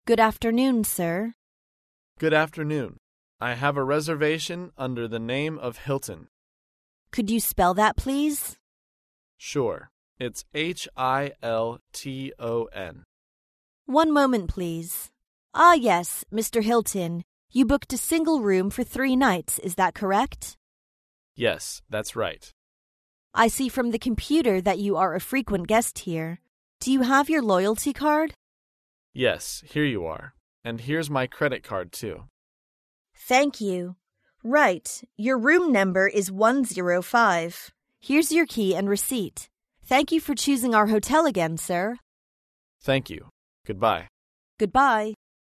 Good afternoon, sir. Good afternoon. I have a reservation under the name of Hilton. Could you spell that, please? Sure. It's Hilton. One moment, please. Ah, yes, Mr. Hilton. You booked a single room for 3 nights, is that correct? Yes, that's right. I see from the computer that you are a frequent guest here. Do you have your loyalty card? Yes, here you are. And here's my credit card, too. Thank you. Right, your room number is 105. Here's your key and receipt. Thank you for choosing our hotel again, sir. Thank you. Goodbye. Goodbye.